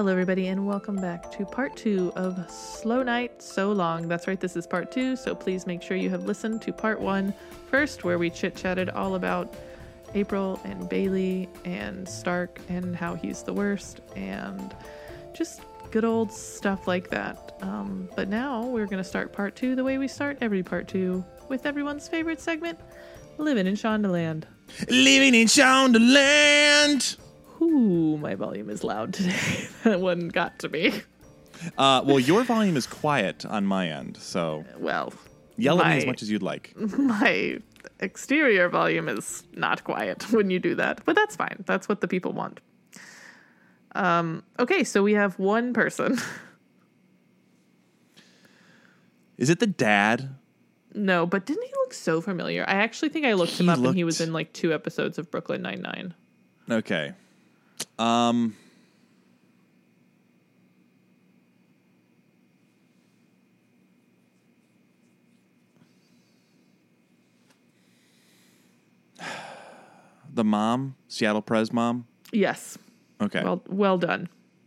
Hello, everybody, and welcome back to part 2 of Slow Night So Long. That's right, this is part 2, so please make sure you have listened to part 1 first, where we chit-chatted all about April and Bailey and Stark and how he's the worst, and just good old stuff like that. But now we're going to start part 2 the way we start every part 2, with everyone's favorite segment, Living in Shondaland. Living in Shondaland! Ooh, my volume is loud today. That one got to me. Well, your volume is quiet on my end, so Well, yell at me as much as you'd like. My exterior volume is not quiet when you do that, but that's fine. That's what the people want. Okay, so we have one person. Is it the dad? No, but didn't he look so familiar? I actually think I looked him up and he was in like 2 episodes of Brooklyn Nine-Nine. Okay. The mom? Seattle Prez mom? Yes. Okay. Well done.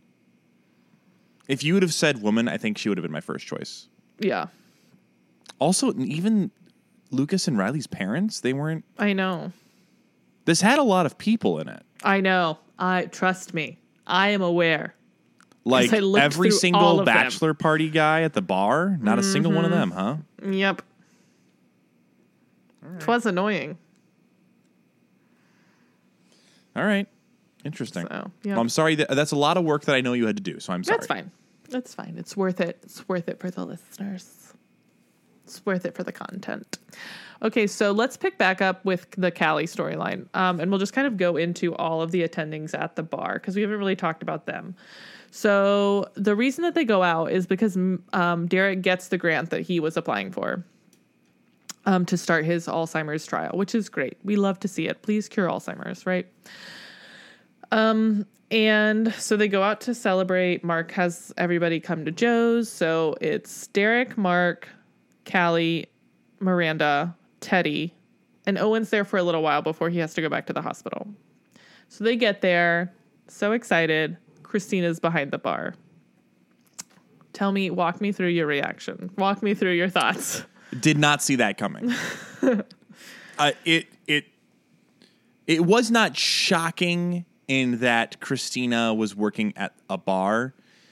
If you would have said woman, I think she would have been my first choice. Yeah. Also, even Lucas and Riley's parents, they weren't... I know. This had a lot of people in it. I know. Trust me. I am aware. Like every single bachelor party guy at the bar, not a single one of them, huh? Yep. Right. 'Twas annoying. All right. Interesting. So, yeah. Well, I'm sorry. That's a lot of work that I know you had to do, so I'm sorry. That's fine. That's fine. It's worth it. It's worth it for the listeners. It's worth it for the content. Okay, so let's pick back up with the Callie storyline. And we'll just kind of go into all of the attendings at the bar, because we haven't really talked about them. So the reason that they go out is because Derek gets the grant that he was applying for to start his Alzheimer's trial, which is great. We love to see it. Please cure Alzheimer's, right? And so they go out to celebrate. Mark has everybody come to Joe's. So it's Derek, Mark, Callie, Miranda, Teddy, and Owen's there for a little while before he has to go back to the hospital. So they get there, so excited. Christina's behind the bar. Walk me through your reaction. Walk me through your thoughts. Did not see that coming. It was not shocking in that Christina was working at a bar.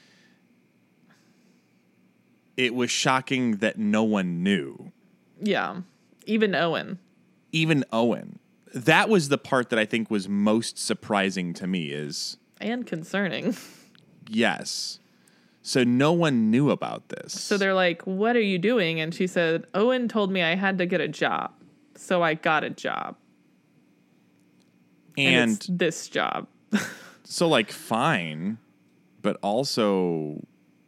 It was shocking that no one knew. Yeah. Even Owen. That was the part that I think was most surprising to me and concerning. Yes. So no one knew about this. So they're like, what are you doing? And she said, Owen told me I had to get a job. So I got a job. And it's this job. So like, fine. But also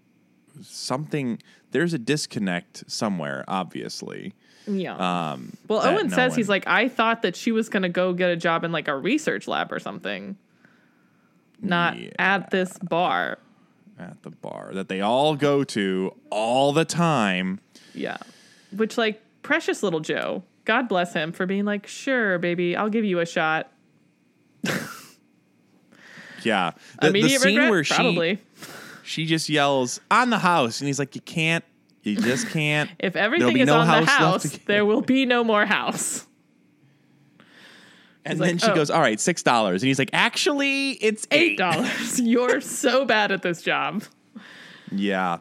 there's a disconnect somewhere, obviously. Yeah. Well, Owen says he's like, I thought that she was going to go get a job in like a research lab or something. Not at this bar. At the bar that they all go to all the time. Yeah. Which, like, precious little Joe. God bless him for being like, sure, baby, I'll give you a shot. Yeah. The scene regret? Where probably. She just yells, on the house. And he's like, you just can't. If everything is on the house, there will be no more house. And then she goes, all right, $6. And he's like, actually, it's $8. You're so bad at this job. Yeah.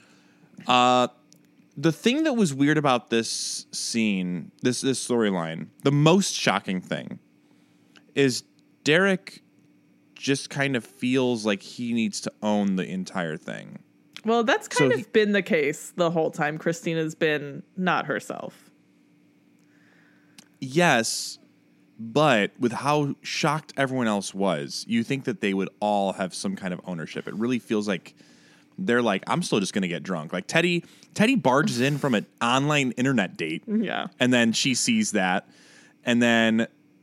The thing that was weird about this scene, this storyline, the most shocking thing is Derek just kind of feels like he needs to own the entire thing. Well, that's kind of been the case the whole time Christina's been not herself. Yes, but with how shocked everyone else was, you think that they would all have some kind of ownership. It really feels like they're like, I'm still just going to get drunk. Like Teddy barges in from an online internet date. Yeah. And then she sees that. And then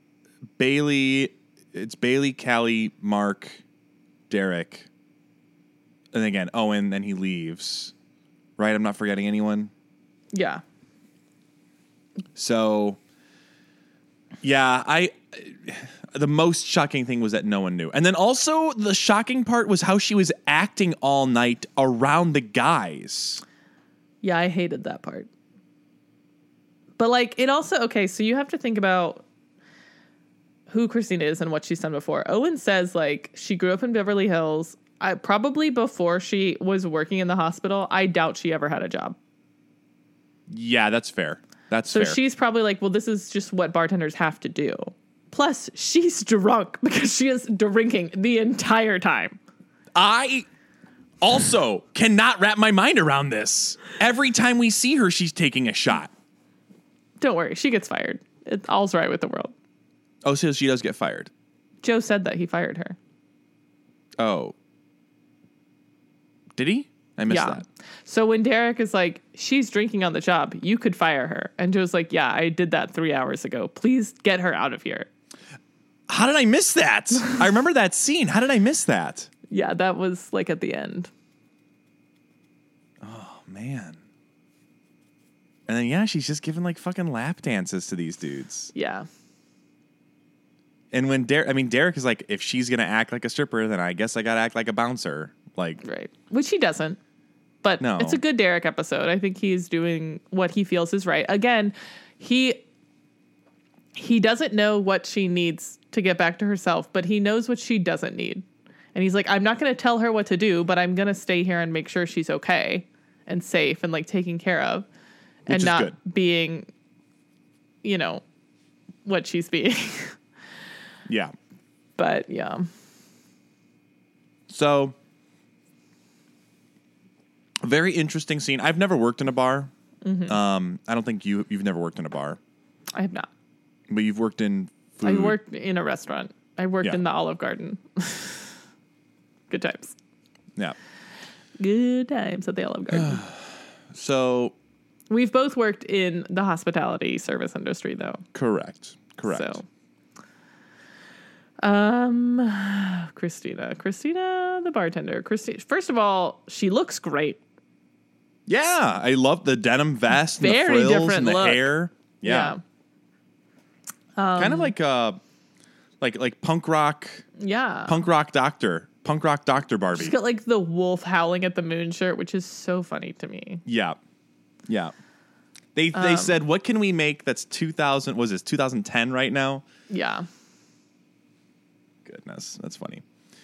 it's Bailey, Callie, Mark, Derek, and again, Owen, then he leaves. Right? I'm not forgetting anyone? Yeah. So Yeah, the most shocking thing was that no one knew. And then also the shocking part was how she was acting all night around the guys. Yeah, I hated that part. But like it also, okay, so you have to think about who Christina is and what she's done before. Owen says like she grew up in Beverly Hills. Probably before she was working in the hospital, I doubt she ever had a job. Yeah, that's fair. That's fair. So she's probably like, well, this is just what bartenders have to do. Plus, she's drunk because she is drinking the entire time. I also cannot wrap my mind around this. Every time we see her, she's taking a shot. Don't worry, she gets fired. All's right with the world. Oh, so she does get fired. Joe said that he fired her. Oh. Did he? I missed that. So when Derek is like, she's drinking on the job, you could fire her. And Joe's like, yeah, I did that 3 hours ago. Please get her out of here. How did I miss that? I remember that scene. How did I miss that? Yeah, that was like at the end. Oh, man. And then, yeah, she's just giving like fucking lap dances to these dudes. Yeah. And when Derek is like, if she's going to act like a stripper, then I guess I got to act like a bouncer. Like, right. Which he doesn't. But no. It's a good Derek episode. I think he's doing what he feels is right. Again, he doesn't know what she needs to get back to herself, but he knows what she doesn't need. And he's like, I'm not going to tell her what to do, but I'm going to stay here and make sure she's okay and safe and like taken care of. And not good. Being, what she's being. Yeah. But yeah. So, a very interesting scene. I've never worked in a bar. Mm-hmm. I don't think you've never worked in a bar. I have not. But you've worked in food. I worked in a restaurant. I worked in the Olive Garden. Good times. Yeah. Good times at the Olive Garden. So we've both worked in the hospitality service industry, though. Correct. So, Christina, the bartender. Christina. First of all, she looks great. Yeah, I love the denim vest, and Very the frills, different and the look. hair. Yeah. Kind of like punk rock. Yeah. Punk rock doctor Barbie. She's got like the wolf howling at the moon shirt, which is so funny to me. Yeah. Yeah. They said, what can we make that's 2010 right now? Yeah. Goodness, that's funny.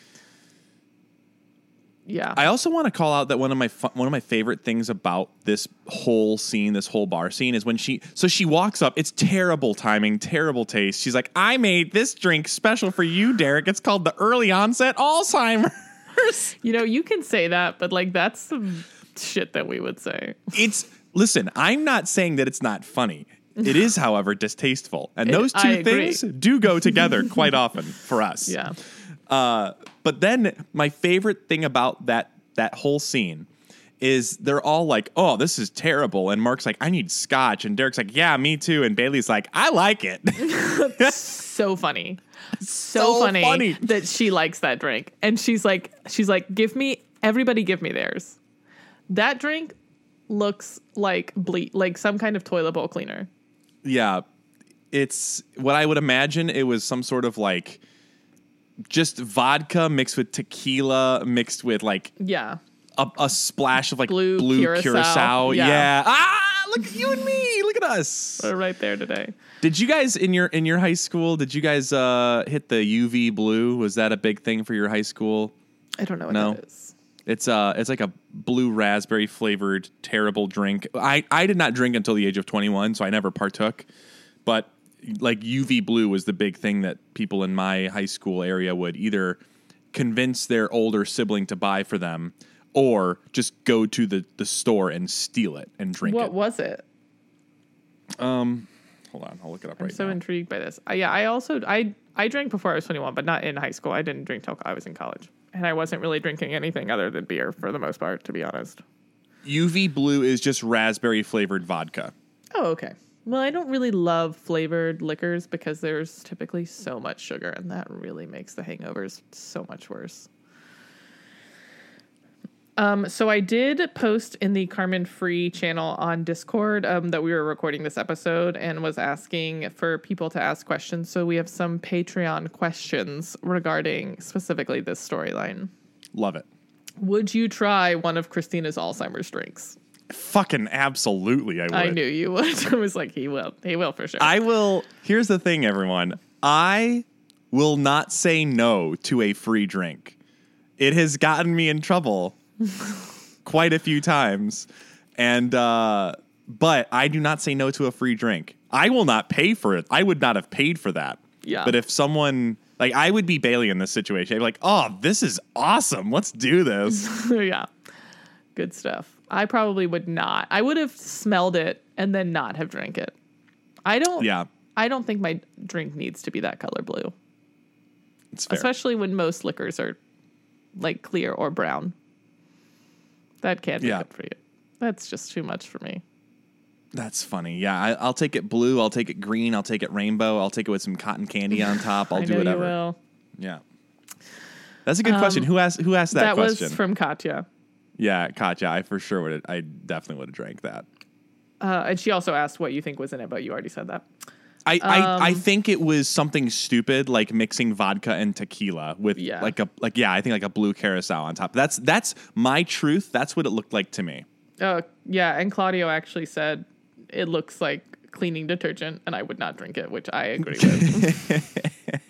Yeah. I also want to call out that one of my favorite things about this whole scene, this whole bar scene, is when she walks up. It's terrible timing, terrible taste. She's like, I made this drink special for you, Derek. It's called the early onset Alzheimer's. You can say that, but like that's some shit that we would say. Listen, I'm not saying that it's not funny. It is, however, distasteful. And those two things do go together quite often for us. Yeah. But then my favorite thing about that whole scene is they're all like, oh, this is terrible. And Mark's like, I need scotch. And Derek's like, yeah, me too. And Bailey's like, I like it. So funny. So funny that she likes that drink. And she's like, everybody give me theirs. That drink looks like like some kind of toilet bowl cleaner. Yeah. It's what I would imagine. It was some sort of like just vodka mixed with tequila mixed with like a splash of like blue curacao. Yeah. Look at you and me. Look at us. We're right there today. Did you guys in your high school, did you guys hit the UV blue? Was that a big thing for your high school? I don't know what that is. It's like a blue raspberry flavored terrible drink. I did not drink until the age of 21, so I never partook. But like UV blue was the big thing that people in my high school area would either convince their older sibling to buy for them or just go to the store and steal it and drink it. What was it? Hold on, I'll look it up right now. I'm so intrigued by this. I drank before I was 21, but not in high school. I didn't drink till I was in college. And I wasn't really drinking anything other than beer for the most part, to be honest. UV blue is just raspberry flavored vodka. Oh, okay. Well, I don't really love flavored liquors because there's typically so much sugar, and that really makes the hangovers so much worse. So I did post in the Carmen Free channel on Discord that we were recording this episode and was asking for people to ask questions. So we have some Patreon questions regarding specifically this storyline. Love it. Would you try one of Christina's Alzheimer's drinks? Fucking absolutely, I would. I knew you would. I was like, he will. He will for sure. I will. Here's the thing, everyone. I will not say no to a free drink. It has gotten me in trouble quite a few times. And, but I do not say no to a free drink. I will not pay for it. I would not have paid for that. Yeah. But if someone, like, I would be Bailey in this situation. I'd be like, oh, this is awesome. Let's do this. Yeah. Good stuff. I probably would not. I would have smelled it and then not have drank it. I don't think my drink needs to be that color blue. It's fair. Especially when most liquors are like clear or brown. That can't be good for you. That's just too much for me. That's funny. Yeah, I'll take it blue. I'll take it green. I'll take it rainbow. I'll take it with some cotton candy on top. I'll do whatever. You will. Yeah. That's a good question. Who asked that question? That was from Katya. Yeah, Katya. I for sure would. I definitely would have drank that. And she also asked what you think was in it, but you already said that. I think it was something stupid like mixing vodka and tequila with I think like a blue curacao on top. That's my truth. That's what it looked like to me. Oh yeah, and Claudio actually said it looks like cleaning detergent, and I would not drink it, which I agree with.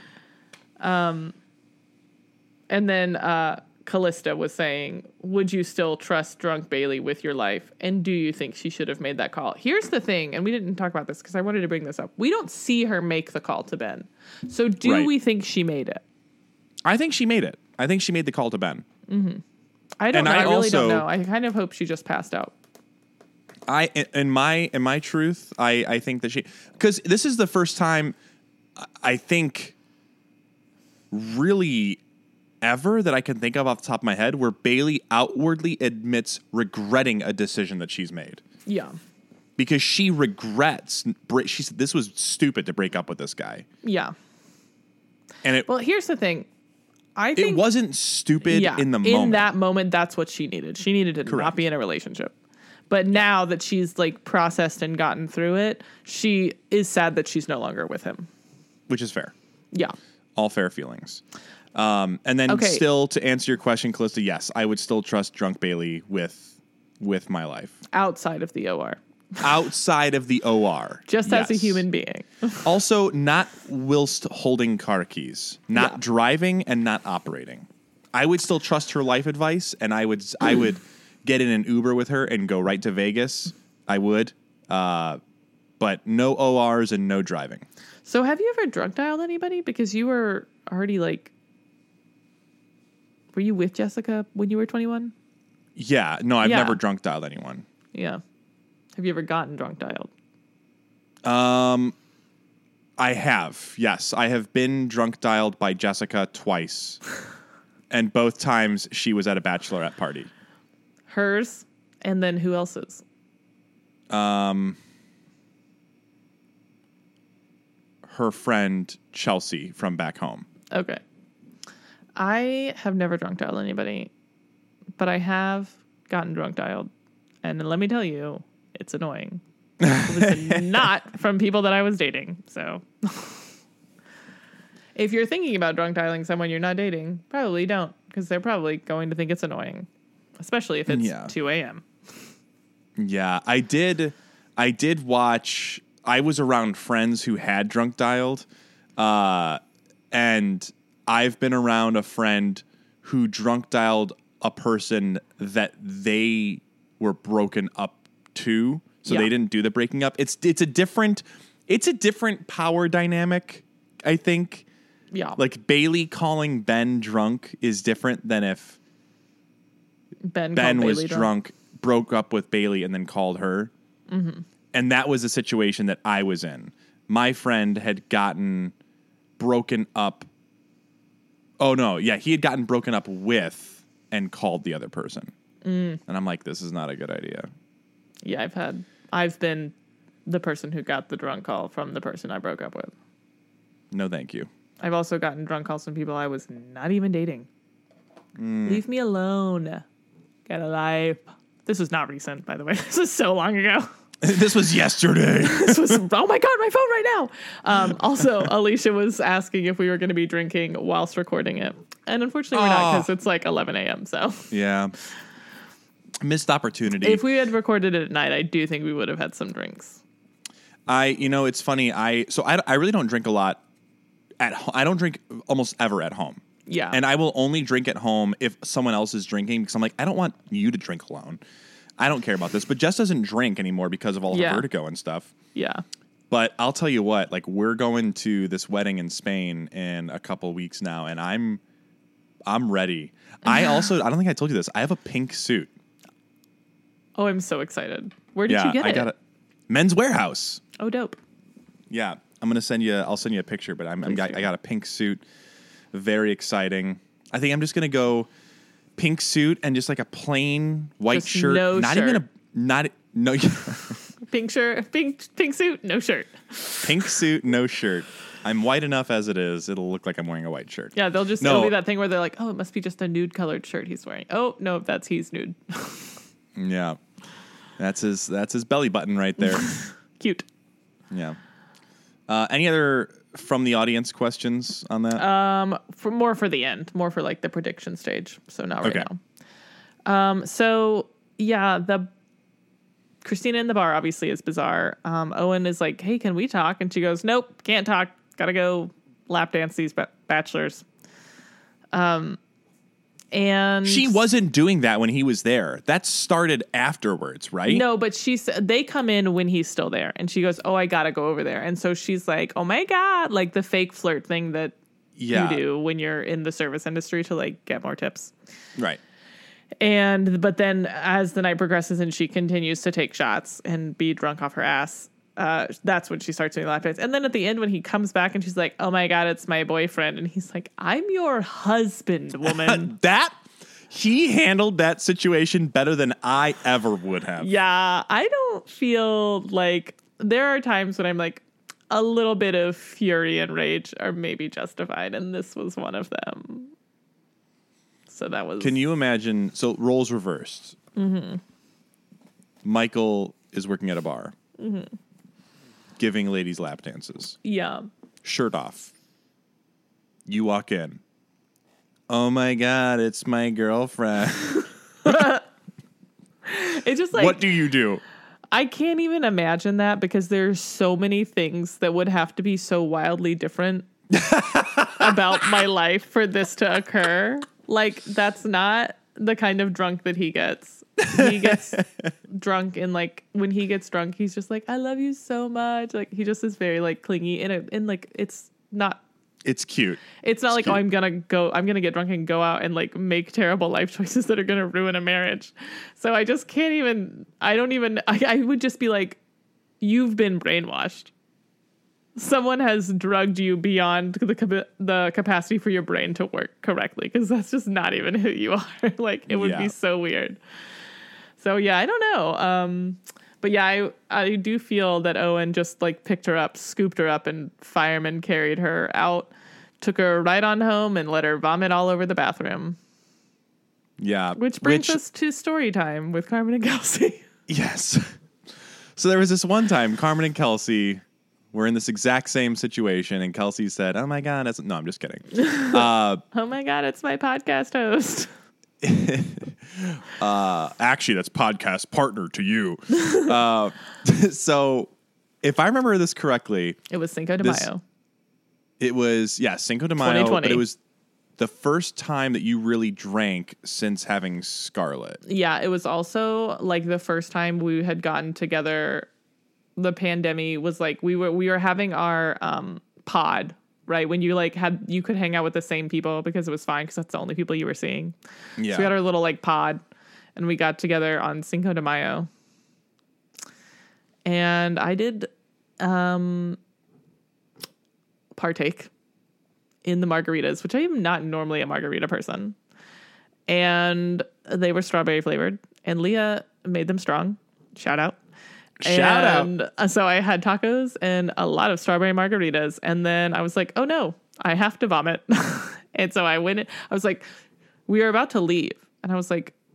And then Callista was saying, would you still trust drunk Bailey with your life? And do you think she should have made that call? Here's the thing, and we didn't talk about this because I wanted to bring this up. We don't see her make the call to Ben. So do we think she made it? I think she made it. I think she made the call to Ben. Mm-hmm. I don't know. I really don't know. I kind of hope she just passed out. In my truth, I think that because this is the first time I think really ever that I can think of off the top of my head where Bailey outwardly admits regretting a decision that she's made. Yeah. Because she regrets. She said this was stupid to break up with this guy. Yeah. And well, here's the thing. I think it wasn't stupid in the moment. In that moment, that's what she needed. She needed to not be in a relationship. But now that she's like processed and gotten through it, she is sad that she's no longer with him. Which is fair. Yeah. All fair feelings. And then still to answer your question, Callista, yes, I would still trust drunk Bailey with my life. Outside of the OR. Outside of the OR. Just as a human being. Also, not whilst holding car keys. Not driving and not operating. I would still trust her life advice, and I would get in an Uber with her and go right to Vegas. I would. But no ORs and no driving. So have you ever drunk dialed anybody? Because you were already like... Were you with Jessica when you were 21? Yeah. No, I've never drunk dialed anyone. Yeah. Have you ever gotten drunk dialed? I have. Yes. I have been drunk dialed by Jessica twice. And both times she was at a bachelorette party. Hers? And then who else's? Her friend Chelsea from back home. Okay. I have never drunk dialed anybody, but I have gotten drunk dialed. And let me tell you, it's annoying. It was not from people that I was dating. So if you're thinking about drunk dialing someone you're not dating, probably don't, because they're probably going to think it's annoying, especially if it's 2 a.m. Yeah, I did watch. I was around friends who had drunk dialed, and I've been around a friend who drunk dialed a person that they were broken up to, so they didn't do the breaking up. It's a different power dynamic, I think. Yeah, like Bailey calling Ben drunk is different than if Ben was drunk, broke up with Bailey, and then called her. Mm-hmm. And that was a situation that I was in. My friend had gotten broken up. Oh, no. Yeah, he had gotten broken up with and called the other person. And I'm like, this is not a good idea. Yeah, I've been the person who got the drunk call from the person I broke up with. No, thank you. I've also gotten drunk calls from people I was not even dating. Leave me alone. Get a life. This was not recent, by the way. This was so long ago. This was yesterday. This was, oh my God, my phone right now. Also, Alicia was asking if we were going to be drinking whilst recording it. And unfortunately, we're not because it's like 11 a.m. So yeah. Missed opportunity. If we had recorded it at night, I do think we would have had some drinks. It's funny. I really don't drink a lot at home. I don't drink almost ever at home. Yeah. And I will only drink at home if someone else is drinking because I'm like, I don't want you to drink alone. I don't care about this. But Jess doesn't drink anymore because of all her vertigo and stuff. Yeah. But I'll tell you what, like we're going to this wedding in Spain in a couple weeks now, and I'm ready. I don't think I told you this. I have a pink suit. Oh, I'm so excited. Where did you get it? I got it. Men's Warehouse. Oh, dope. Yeah. I'll send you a picture, but I got a pink suit. Very exciting. I think I'm just going to go pink suit and just like a plain white just shirt. No not shirt. even no Pink shirt, pink suit, no shirt. Pink suit, no shirt. I'm white enough as it is. It'll look like I'm wearing a white shirt. Yeah, it'll be that thing where they're like, oh, it must be just a nude colored shirt he's wearing. Oh, no, he's nude. Yeah. That's his belly button right there. Cute. Yeah. Any other from the audience questions on that? For the end, more for like the prediction stage. So not right now. So yeah, the Christina in the bar obviously is bizarre. Owen is like, hey, can we talk? And she goes, nope, can't talk. Gotta go lap dance these bachelors. And she wasn't doing that when he was there. That started afterwards, right? No, but they come in when he's still there. And she goes, oh, I gotta go over there. And so she's like, oh my God, like the fake flirt thing that you do when you're in the service industry to like get more tips. Right. But then as the night progresses and she continues to take shots and be drunk off her ass, that's when she starts doing lap dance. And then at the end when he comes back and she's like, oh my God, it's my boyfriend. And he's like, I'm your husband, woman. He handled that situation better than I ever would have. Yeah, I don't feel like there are times when I'm like a little bit of fury and rage are maybe justified. And this was one of them. So that was. Can you imagine? So roles reversed. Mm-hmm. Michael is working at a bar. Mm-hmm. Giving ladies lap dances. Yeah. Shirt off. You walk in. Oh my God, it's my girlfriend. It's just like. What do you do? I can't even imagine that because there's so many things that would have to be so wildly different about my life for this to occur. Like, that's not the kind of drunk that he gets. He gets drunk and like when he gets drunk, he's just like, I love you so much. Like he just is very like clingy and like it's not. It's cute. It's not like, cute. Oh, I'm gonna get drunk and go out and like make terrible life choices that are gonna ruin a marriage. So I just can't even. I would just be like, you've been brainwashed. Someone has drugged you beyond the capacity for your brain to work correctly because that's just not even who you are. Like it would be so weird. So yeah, I don't know. But yeah, I do feel that Owen just like picked her up, scooped her up, and firemen carried her out, took her right on home, and let her vomit all over the bathroom. Yeah. Which brings us to story time with Carmen and Kelsey. Yes. So there was this one time Carmen and Kelsey were in this exact same situation, and Kelsey said, oh my God, no, I'm just kidding. Oh my God, it's my podcast host. Actually, that's podcast partner to you. So if I remember this correctly, it was Cinco de Mayo. It was, Cinco de Mayo, 2020. but it was the first time that you really drank since having Scarlett. Yeah, it was also like the first time we had gotten together. The pandemic was like we were having our pod, right? When you like you could hang out with the same people because it was fine because that's the only people you were seeing. Yeah. So we got our little like pod and we got together on Cinco de Mayo. And I did partake in the margaritas, which I am not normally a margarita person. And they were strawberry flavored and Leah made them strong. Shout out. So I had tacos and a lot of strawberry margaritas. And then I was like, oh no, I have to vomit. And so I went in. I was like, we were about to leave. And I was like,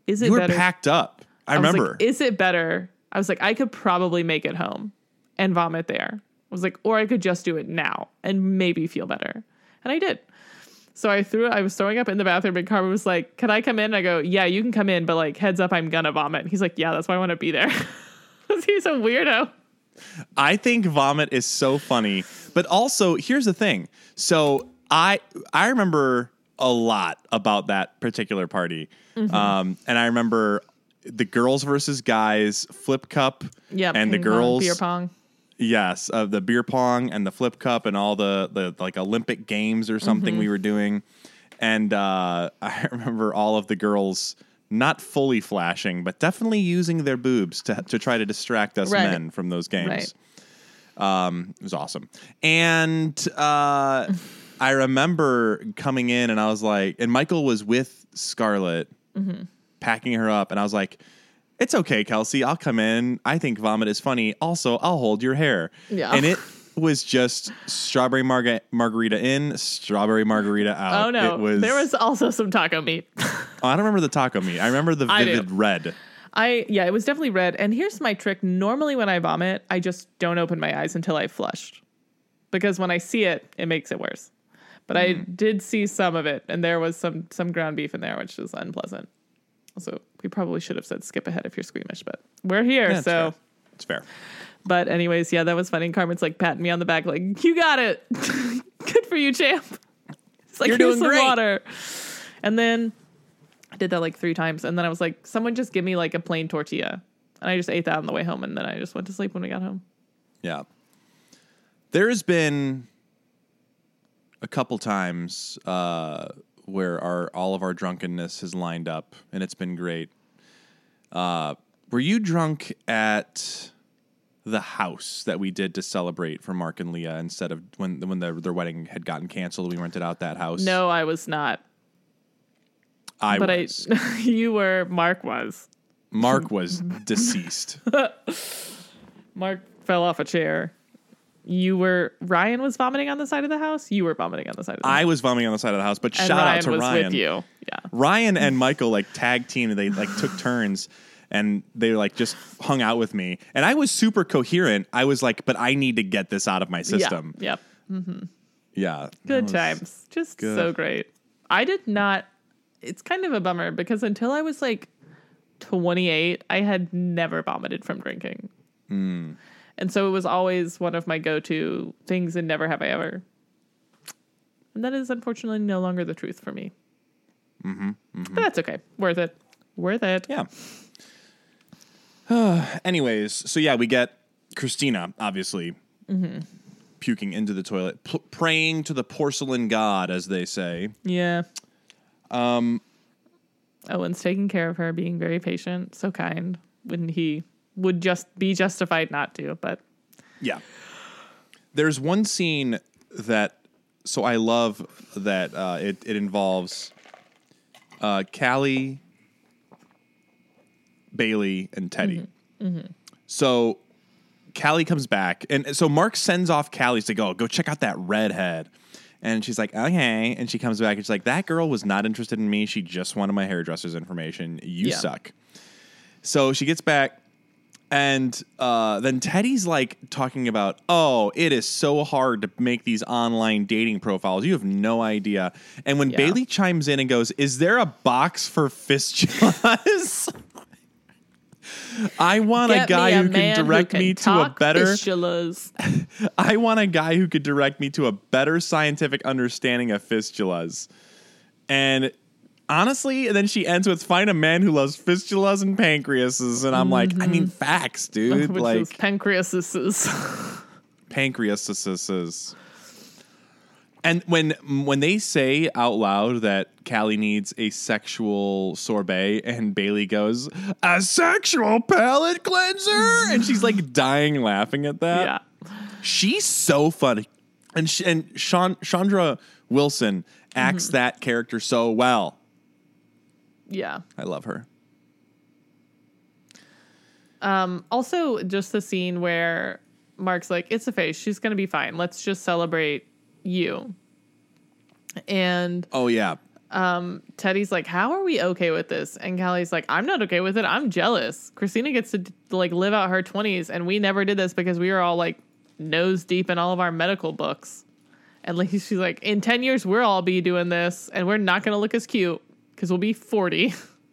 is it You were better? packed up. I was remember. like, is it better? I was like, I could probably make it home and vomit there. I was like, or I could just do it now and maybe feel better. And I did. So I was throwing up in the bathroom and Carmen was like, can I come in? And I go, yeah, you can come in, but like heads up, I'm gonna vomit. And he's like, yeah, that's why I want to be there. He's a weirdo. I think vomit is so funny. But also, here's the thing. So I remember a lot about that particular party. And I remember the girls versus guys flip cup. Yep, and the ping pong, girls beer pong. Yes, the beer pong and the flip cup and all the like Olympic games or something we were doing. And I remember all of the girls not fully flashing, but definitely using their boobs to try to distract us men from those games. Right. It was awesome. And I remember coming in and I was like, and Michael was with Scarlett packing her up. And I was like, it's okay, Kelsey. I'll come in. I think vomit is funny. Also, I'll hold your hair. Yeah. And it was just strawberry margarita in, strawberry margarita out. Oh, no. There was also some taco meat. I don't remember the taco meat. I remember the vivid red. Yeah, it was definitely red. And here's my trick. Normally when I vomit, I just don't open my eyes until I've flushed. Because when I see it, it makes it worse. But I did see some of it. And there was some ground beef in there, which was unpleasant. Also, we probably should have said skip ahead if you're squeamish, but we're here, yeah, so. It's fair. But anyways, yeah, that was funny. And Carmen's like patting me on the back like, you got it. Good for you, champ. It's like, you're here's doing some great. Water. And then I did that like 3 times. And then I was like, someone just give me like a plain tortilla. And I just ate that on the way home. And then I just went to sleep when we got home. Yeah. There's been a couple times where all of our drunkenness has lined up, and it's been great. Were you drunk at the house that we did to celebrate for Mark and Leah instead of when their wedding had gotten canceled? We rented out that house. No, I was not. I was. You were. Mark was. Mark was deceased. Mark fell off a chair. Ryan was vomiting on the side of the house. You were vomiting on the side of the house. I was vomiting on the side of the house, but and shout Ryan out to was Ryan. With you. Yeah. Ryan and Michael like tag team. They like took turns and they like just hung out with me. And I was super coherent. I was like, but I need to get this out of my system. Yeah. Yep. Mm-hmm. Yeah. Good times. Just good. So great. I did not. It's kind of a bummer because until I was like 28, I had never vomited from drinking. And so it was always one of my go-to things, and never have I ever. And that is unfortunately no longer the truth for me. But that's okay. Worth it. Worth it. Yeah. Anyways, so yeah, we get Christina, obviously, puking into the toilet, praying to the porcelain god, as they say. Yeah. Owen's taking care of her, being very patient, so kind, when he would just be justified not to, but. Yeah. There's one scene that, so I love that it involves Callie, Bailey, and Teddy. So Callie comes back, and so Mark sends off Callie to go check out that redhead. And she's like, okay. And she comes back and she's like, that girl was not interested in me. She just wanted my hairdresser's information. You suck. So she gets back, and then Teddy's like talking about, oh, it is so hard to make these online dating profiles. You have no idea. And when Bailey chimes in and goes, is there a box for fistulas? I want a guy who can direct me to a better fistulas. I want a guy who could direct me to a better scientific understanding of fistulas. And honestly, and then she ends with find a man who loves fistulas and pancreases. And I'm like, I mean, facts, dude. Which like is pancreases. Pancreases. And when they say out loud that Callie needs a sexual sorbet, and Bailey goes, a sexual palate cleanser? And she's like dying laughing at that. Yeah. She's so funny. And Chandra Wilson acts that character so well. Yeah. I love her. Also, just the scene where Mark's like, it's a phase. She's going to be fine. Let's just celebrate you. And oh, yeah. Teddy's like, how are we okay with this? And Callie's like, I'm not okay with it. I'm jealous. Christina gets to like live out her 20s, and we never did this because we were all like nose deep in all of our medical books. And like she's like, in 10 years we'll all be doing this, and we're not going to look as cute because we'll be 40.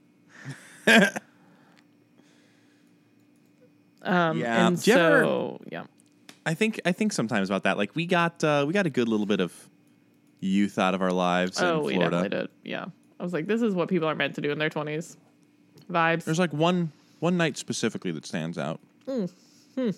Yeah. And so yeah. I think sometimes about that. Like we got a good little bit of youth out of our lives in We Florida. definitely did. Yeah. I was like, this is what people are meant to do in their 20s. Vibes. There's like one night specifically that stands out. Don't know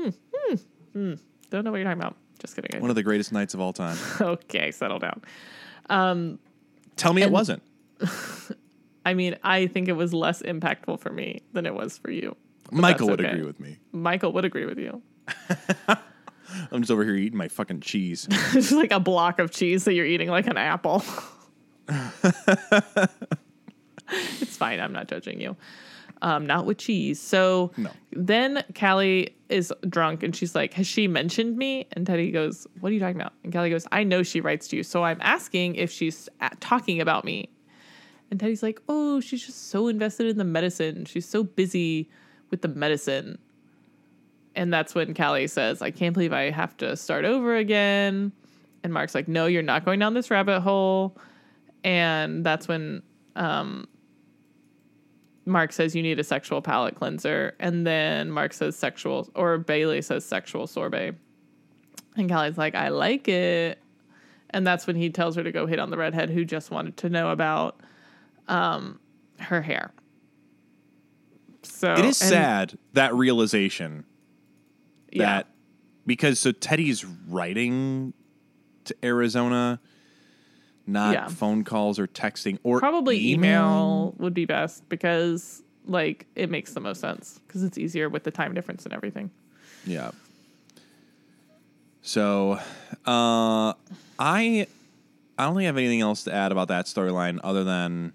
what you're talking about. Just kidding. One of the greatest nights of all time. Okay, settle down. Tell me it wasn't. I mean, I think it was less impactful for me than it was for you. Michael would okay. agree with me. Michael would agree with you. I'm just over here eating my fucking cheese. It's just like a block of cheese that you're eating like an apple. It's fine. I'm not judging you. Not with cheese. So No. Then Callie is drunk and she's like, has she mentioned me? And Teddy goes, what are you talking about? And Callie goes, I know she writes to you. So I'm asking if she's talking about me. And Teddy's like, oh, she's just so invested in the medicine. She's so busy with the medicine. And that's when Callie says, I can't believe I have to start over again. And Mark's like, no, you're not going down this rabbit hole. And that's when Mark says you need a sexual palate cleanser. And then Mark says Bailey says sexual sorbet. And Callie's like, I like it. And that's when he tells her to go hit on the redhead who just wanted to know about her hair. So It is sad, that realization. Yeah. That because so Teddy's writing to Arizona, not phone calls or texting or probably email would be best because like it makes the most sense because it's easier with the time difference and everything. Yeah. So, I don't think I have anything else to add about that storyline other than.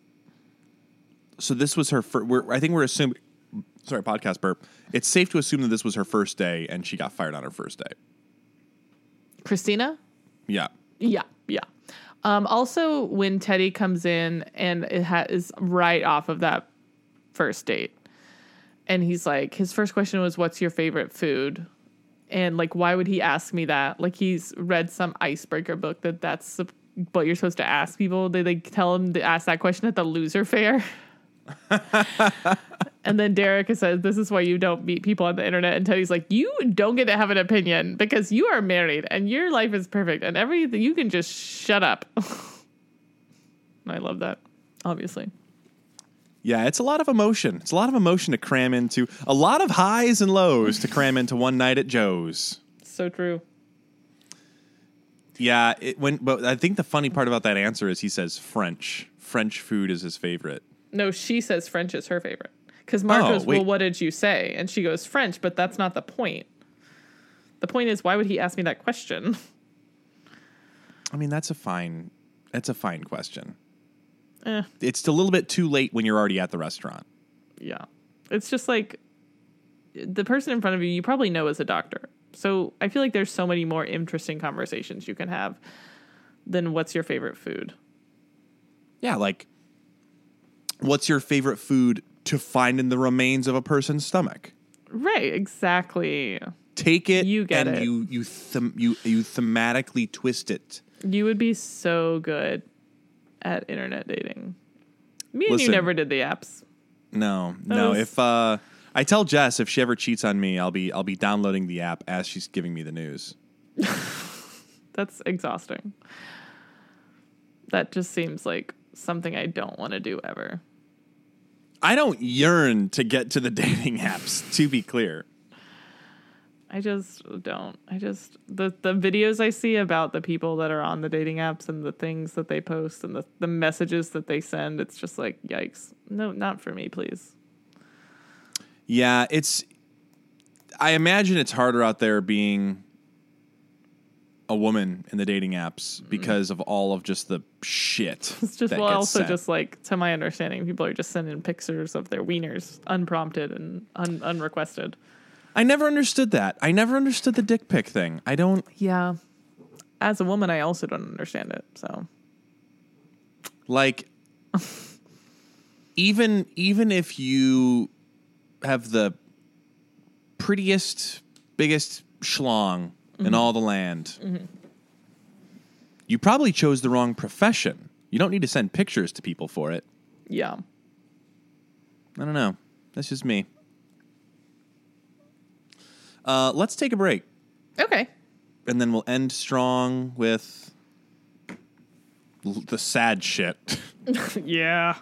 So this was her first. I think we're assuming. Sorry, podcast burp. It's safe to assume that this was her first day, and she got fired on her first day. Christina? Yeah. Yeah. Also, when Teddy comes in and it is right off of that first date, and he's like, his first question was, "What's your favorite food?" And like, why would he ask me that? Like, he's read some icebreaker book that's what you're supposed to ask people. They tell him to ask that question at the loser fair. And then Derek says, this is why you don't meet people on the internet. And Teddy's like, you don't get to have an opinion because you are married and your life is perfect and everything. You can just shut up. I love that, obviously. Yeah, it's a lot of emotion. It's a lot of emotion to cram into, a lot of highs and lows to cram into one night at Joe's. So true. Yeah, but I think the funny part about that answer is he says French. French food is his favorite. No, she says French is her favorite. Because Mark goes, wait. well, what did you say? And she goes, French, but that's not the point. The point is, why would he ask me that question? I mean, that's a fine question. Eh. It's a little bit too late when you're already at the restaurant. Yeah. It's just like the person in front of you probably know is a doctor. So I feel like there's so many more interesting conversations you can have than what's your favorite food. Yeah, like what's your favorite food to find in the remains of a person's stomach? Right, exactly. Take it You get and it. you thematically twist it. You would be so good at internet dating. Me and you Listen. never did the apps. No. was- If I tell Jess if she ever cheats on me, I'll be downloading the app as she's giving me the news. That's exhausting. That just seems like something I don't want to do ever. I don't yearn to get to the dating apps, to be clear. I just don't. The videos I see about the people that are on the dating apps and the things that they post and the messages that they send, it's just like, yikes. No, not for me, please. Yeah, I imagine it's harder out there being a woman in the dating apps because of all of just the shit. It's just, that well, gets also sent. just like, to my understanding, people are just sending pictures of their wieners unprompted and unrequested. I never understood that. I never understood the dick pic thing. I don't. Yeah. As a woman, I also don't understand it. So Like, even if you have the prettiest, biggest schlong in all the land, you probably chose the wrong profession. You don't need to send pictures to people for it. Yeah. I don't know. That's just me. Let's take a break. Okay. And then we'll end strong with the sad shit. Yeah.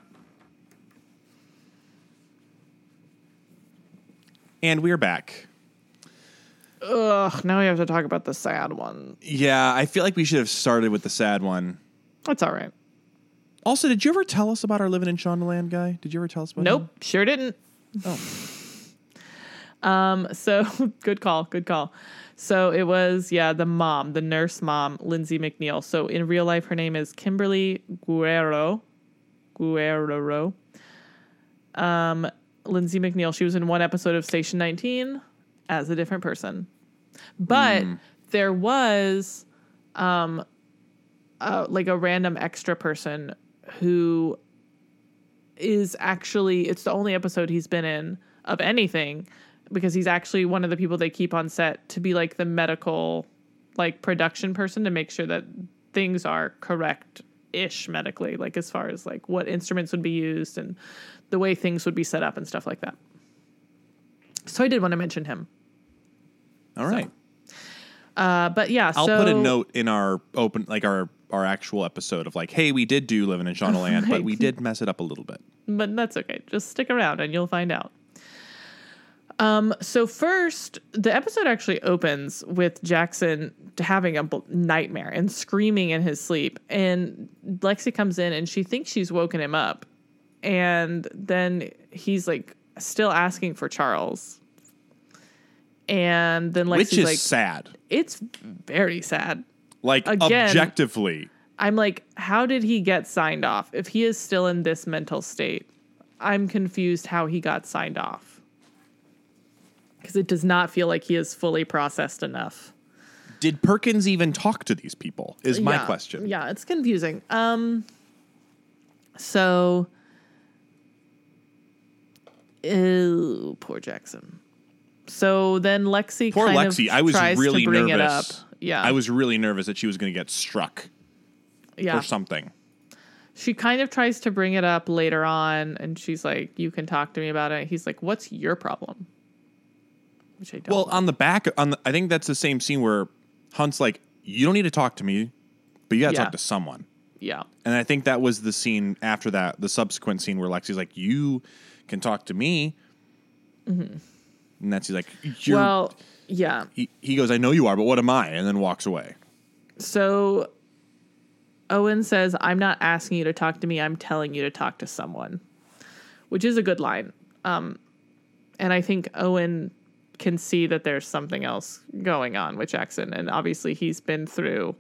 And we're back. Ugh, now we have to talk about the sad one. Yeah, I feel like we should have started with the sad one. That's all right. Also, did you ever tell us about our living in Shondaland guy? Did you ever tell us about Nope, him? sure didn't. So good call. So it was, the mom, the nurse mom, Lindsay McNeil. So in real life, her name is Kimberly Guerrero. Lindsay McNeil. She was in one episode of Station 19 as a different person. But there was like a random extra person who is actually, it's the only episode he's been in of anything, because he's actually one of the people they keep on set to be like the medical, like production person to make sure that things are correct-ish medically, like as far as like what instruments would be used and the way things would be set up and stuff like that. So I did want to mention him. All right. But yeah, I'll put a note in our open, like our actual episode of like, hey, we did do Living in Shondaland, Right. but we did mess it up a little bit. But that's okay. Just stick around and you'll find out. So first, the episode actually opens with Jackson having a nightmare and screaming in his sleep. And Lexi comes in and she thinks she's woken him up. And then he's like still asking for Charles. And then Lexi's Which is like, sad. it's very sad. Like, Again, objectively. I'm like, how did he get signed off? If he is still in this mental state, I'm confused how he got signed off. Because it does not feel like he is fully processed enough. Did Perkins even talk to these people is my question. Yeah, it's confusing. So, ew, poor Jackson. So then Lexi Poor kind Lexi. of I was tries really to bring nervous. it up. Yeah. I was really nervous that she was going to get struck yeah. or something. She kind of tries to bring it up later on, and she's like, you can talk to me about it. He's like, what's your problem? Which I don't Well, like. on the back, I think that's the same scene where Hunt's like, you don't need to talk to me, but you got to Yeah. talk to someone. Yeah. And I think that was the scene after that, the subsequent scene where Lexi's like, you can talk to me. Mm-hmm. And that's, he's like, Well, yeah. he goes, I know you are, but what am I? And then walks away. So Owen says, I'm not asking you to talk to me. I'm telling you to talk to someone, which is a good line. And I think Owen can see that there's something else going on with Jackson. And obviously he's been through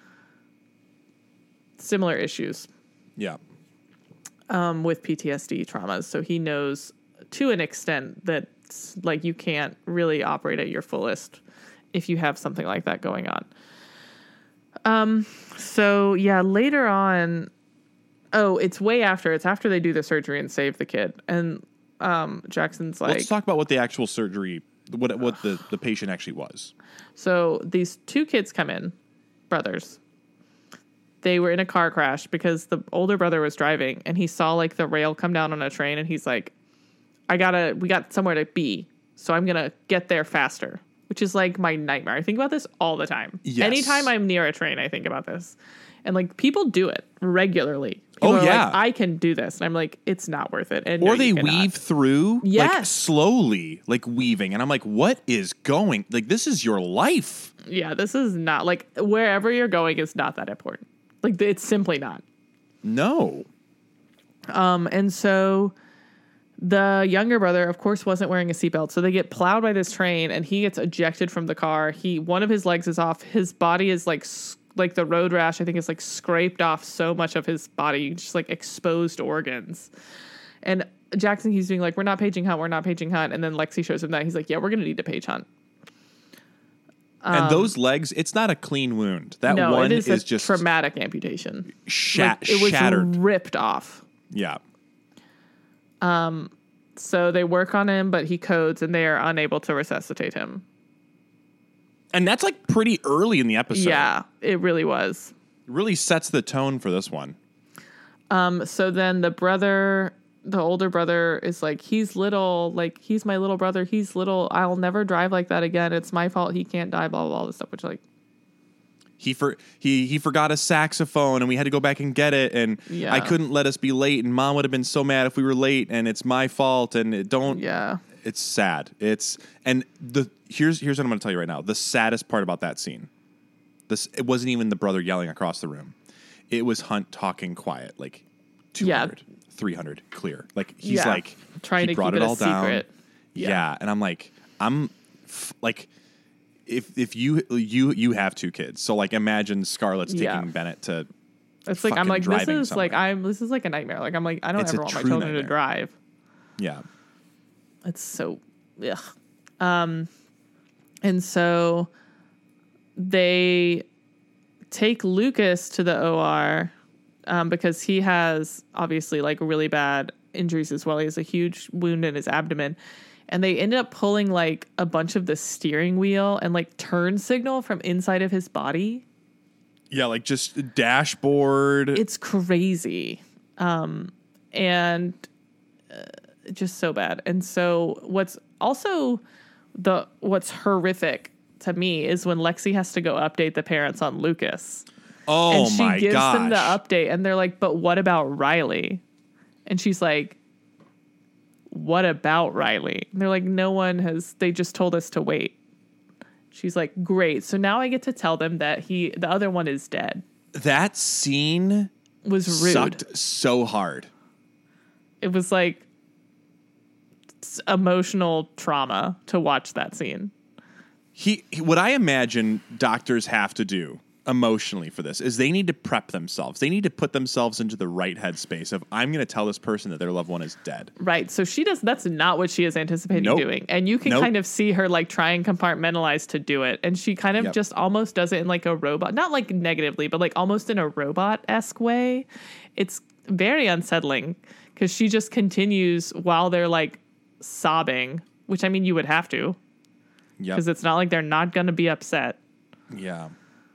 similar issues Yeah. with PTSD traumas. So he knows to an extent that like you can't really operate at your fullest if you have something like that going on. So yeah, later on, it's way after. It's after they do the surgery and save the kid. And Jackson's like, Let's talk about what the actual surgery, what the patient actually was. so these two kids come in, brothers. They were in a car crash because the older brother was driving and he saw like the rail come down on a train and he's like, we got somewhere to be, so I'm going to get there faster, which is like my nightmare. I think about this all the time. Yes. Anytime I'm near a train, I think about this. And like people do it regularly. People Oh, are yeah. like, I can do this. And I'm like, it's not worth it. And Or no, they you cannot. weave through, like Yes. slowly, like weaving. And I'm like, what is going? Like, this is your life. Yeah, this is not like wherever you're going is not that important. Like it's simply not. No. And so the younger brother, of course, wasn't wearing a seatbelt. So they get plowed by this train and he gets ejected from the car. One of his legs is off. His body is like the road rash, I think, is like scraped off so much of his body, just like exposed organs. And Jackson keeps being like, we're not paging Hunt. And then Lexi shows him that. He's like, yeah, we're going to need to page Hunt. And those legs, it's not a clean wound. That no, one it is just traumatic amputation. It was shattered. ripped off. Yeah. So they work on him, but he codes, and they are unable to resuscitate him. And that's like pretty early in the episode. Yeah, it really was. It really sets the tone for this one. So then the older brother is like, he's little, like, he's my little brother. He's little. I'll never drive like that again. It's my fault. He can't die, blah, blah, blah, all this stuff, which, like, He forgot a saxophone and we had to go back and get it, and Yeah. I couldn't let us be late, and Mom would have been so mad if we were late, and it's my fault, and it's sad. Here's what I'm going to tell you right now. The saddest part about that scene, it wasn't even the brother yelling across the room. It was Hunt talking quiet, like 200, 300 clear. Like he's like trying to brought keep it it all a down. secret. Yeah, and I'm like, if you have two kids, so like imagine Scarlett's taking Bennett to. It's like I'm like this is somewhere. this is like a nightmare. Like I'm like I don't It's ever a want my true children to nightmare. drive. Yeah. It's so ugh. And so they take Lucas to the OR because he has obviously like really bad injuries as well. He has a huge wound in his abdomen. And they ended up pulling like a bunch of the steering wheel and like turn signal from inside of his body. Yeah, like just dashboard. It's crazy. And just so bad. And so what's horrific to me is when Lexi has to go update the parents on Lucas. Oh and she my gives gosh. them the update and they're like, but what about Riley? And she's like, what about Riley? And they're like, they just told us to wait. She's like, great. So now I get to tell them that the other one is dead. That scene Was rude. sucked so hard. It was like emotional trauma to watch that scene. What I imagine doctors have to do emotionally for this is they need to prep themselves. They need to put themselves into the right headspace of, I'm going to tell this person that their loved one is dead. Right. So that's not what she is anticipating Nope. doing. And you can kind of see her like try and compartmentalize to do it. And she kind of just almost does it in like a robot, not like negatively, but like almost in a robot-esque way. It's very unsettling because she just continues while they're like sobbing, which I mean, you would have to, because it's not like they're not going to be upset. Yeah.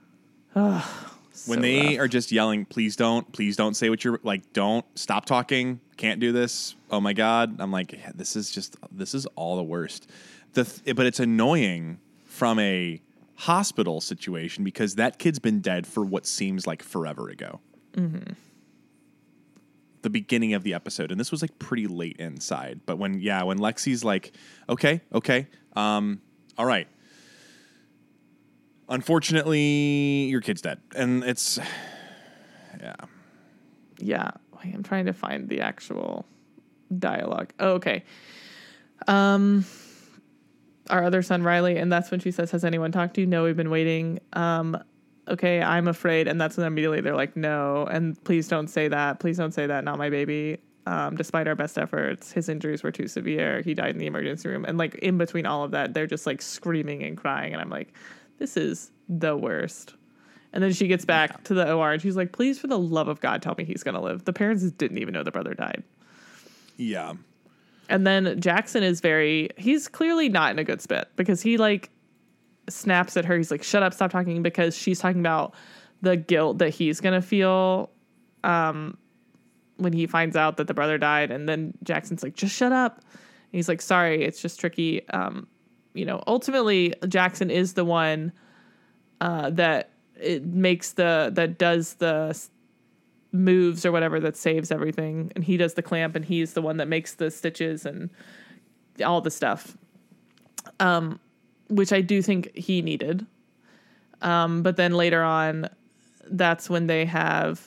So when they rough. are just yelling, please don't say what you're like, don't stop talking. Can't do this. Oh my God. I'm like, this is all the worst. But it's annoying from a hospital situation because that kid's been dead for what seems like forever ago. Mm-hmm. The beginning of the episode. And this was like pretty late inside. But when Lexi's like, okay. All right. Unfortunately, your kid's dead. And it's, yeah. Yeah. I'm trying to find the actual dialogue. Oh, okay. Our other son, Riley, and that's when she says, has anyone talked to you? No, we've been waiting. Okay, I'm afraid. And that's when immediately they're like, no, and please don't say that. Please don't say that. Not my baby. Despite our best efforts, his injuries were too severe. He died in the emergency room. And like in between all of that, they're just like screaming and crying. And I'm like, this is the worst. And then she gets back to the OR and she's like, please, for the love of God, tell me he's going to live. The parents didn't even know the brother died. Yeah. And then Jackson he's clearly not in a good spit because he like snaps at her. He's like, shut up, stop talking, because she's talking about the guilt that he's going to feel when he finds out that the brother died. And then Jackson's like, just shut up. And he's like, sorry, it's just tricky. Ultimately Jackson is the one that does the moves or whatever that saves everything. And he does the clamp and he's the one that makes the stitches and all the stuff. Which I do think he needed. But then later on, that's when they have,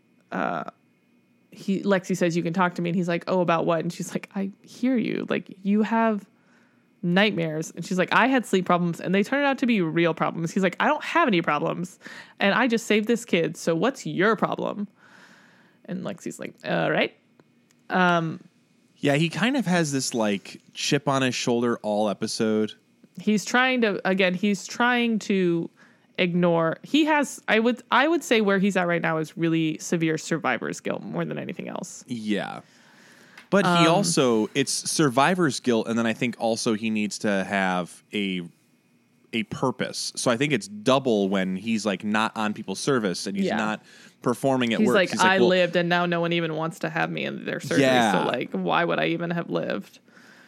Lexi says, you can talk to me. And he's like, oh, about what? And she's like, I hear you. Like, you have nightmares. And she's like, I had sleep problems and they turned out to be real problems. He's like, I don't have any problems and I just saved this kid. So what's your problem? And Lexi's like, all right. Yeah, he kind of has this like chip on his shoulder all episode. he's trying to ignore. He has, I would say where he's at right now is really severe survivor's guilt more than anything else. Yeah. But he also, it's survivor's guilt, and then I think also he needs to have a purpose. So I think it's double when he's like not on people's service and he's not performing at he's work. Like, he's like, I lived and now no one even wants to have me in their surgery. Yeah. So like, why would I even have lived?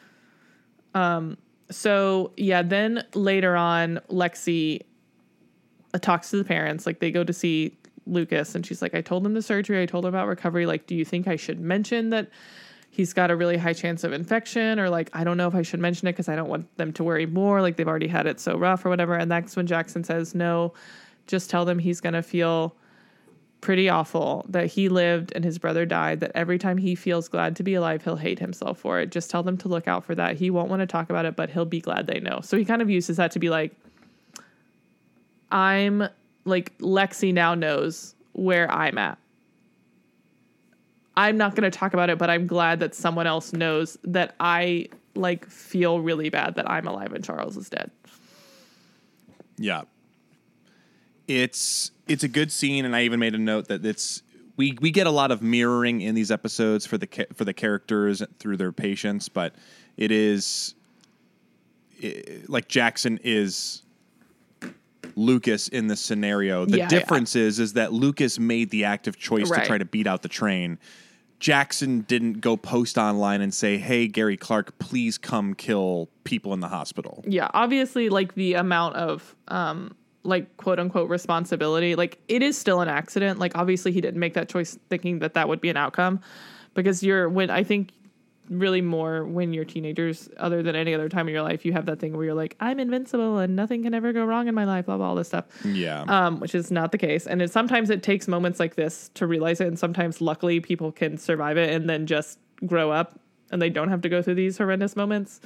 So yeah, then later on, Lexi talks to the parents. Like they go to see Lucas and she's like, I told him the surgery. I told him about recovery. Like, do you think I should mention that he's got a really high chance of infection? Or like, I don't know if I should mention it because I don't want them to worry more. Like they've already had it so rough or whatever. And that's when Jackson says, no, just tell them he's going to feel pretty awful, that he lived and his brother died, that every time he feels glad to be alive, he'll hate himself for it. Just tell them to look out for that. He won't want to talk about it, but he'll be glad they know. So he kind of uses that to be like, I'm like, Lexi now knows where I'm at. I'm not going to talk about it, but I'm glad that someone else knows that I like feel really bad that I'm alive and Charles is dead. Yeah. It's a good scene, and I even made a note that we get a lot of mirroring in these episodes for the characters through their patients, but like Jackson is Lucas in this scenario. The difference is that Lucas made the active choice to try to beat out the train. Jackson didn't go post online and say, hey, Gary Clark, please come kill people in the hospital. Yeah, obviously, like the amount of like quote unquote responsibility, like it is still an accident. Like obviously he didn't make that choice thinking that would be an outcome, because I think really more when you're teenagers, other than any other time in your life, you have that thing where you're like, I'm invincible and nothing can ever go wrong in my life, blah, blah, all this stuff. Yeah. Which is not the case. And sometimes it takes moments like this to realize it. And sometimes luckily people can survive it and then just grow up and they don't have to go through these horrendous moments.